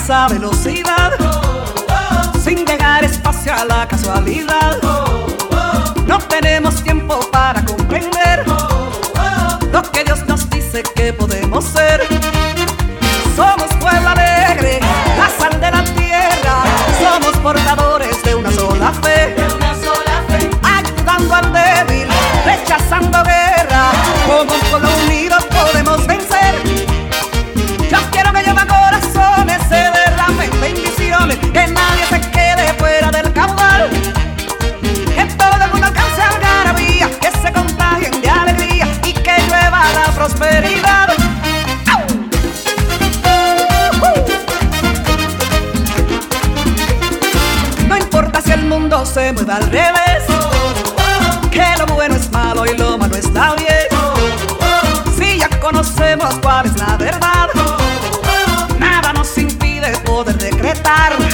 esa velocidad, sin dejar espacio a la casualidad. No tenemos tiempo para comprender lo que Dios nos dice que podemos ser. Somos pueblo alegre, la sal de la tierra. Somos portadores de una sola fe, ayudando al débil, rechazando guerra. Como un pueblo unido podemos vencer. Yo quiero que lleven corazones, se derramen bendiciones, que nadie se quede fuera del caudal, que todo el mundo alcance algarabía, que se contagien de alegría y que llueva la prosperidad. No importa si el mundo se mueve al revés, que lo bueno es malo y lo malo está bien. Si ya conocemos cuál es la verdad, nada nos impide poder decretar